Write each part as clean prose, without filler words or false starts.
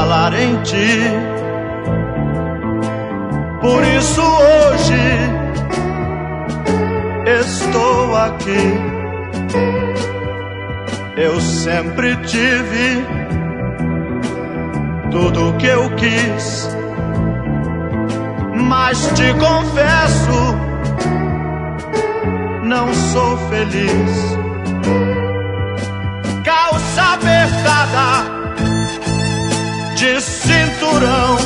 falar em ti. Por isso hoje estou aqui. Eu sempre tive tudo que eu quis, mas te confesso, não sou feliz. Calça apertada de cinturão,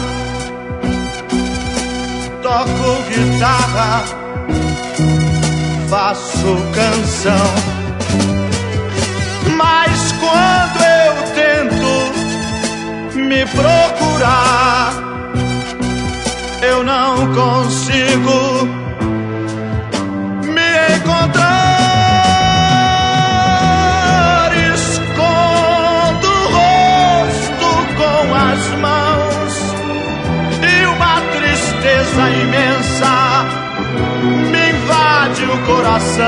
toco guitarra, faço canção, mas quando eu tento me procurar, eu não consigo me encontrar. Escondo o rosto com as mãos e uma tristeza imensa me invade o coração.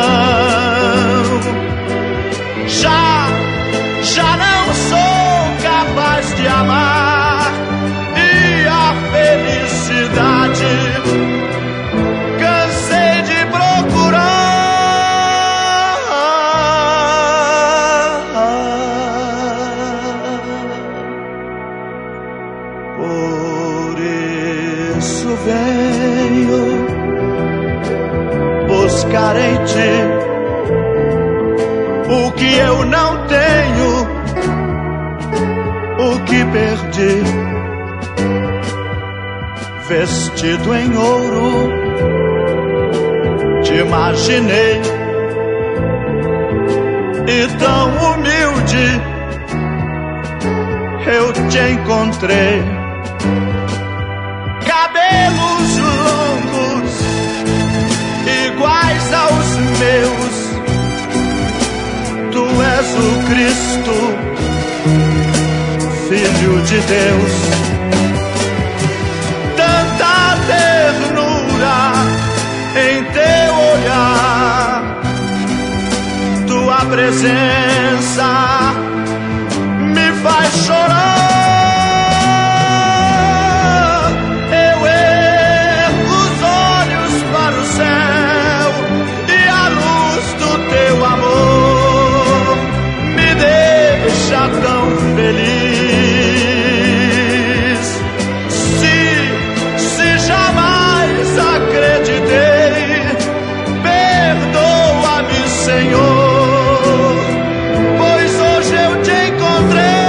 Já não sou capaz de amar, e a felicidade cansei de procurar. Por isso venho buscar em ti o que eu não tenho, o que perdi. Vestido em ouro, te imaginei, e tão humilde eu te encontrei. Cabelos longos iguais aos meus, tu és o Cristo, Filho de Deus. Tanta ternura em teu olhar, tua presença me faz chorar. Eu ergo os olhos para o céu, e a luz do teu amor me deixa tão feliz. Se jamais acreditei, perdoa-me, Senhor, pois hoje eu te encontrei.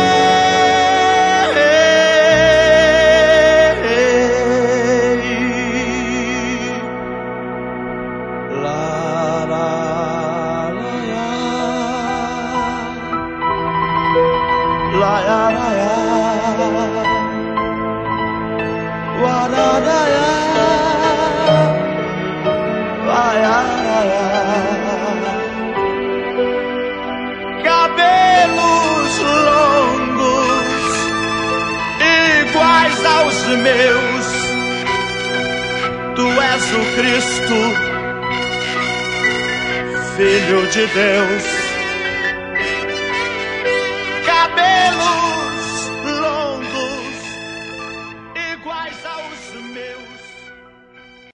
La, la, la, la, la, la, la. Cabelos longos iguais aos meus, tu és o Cristo, Filho de Deus.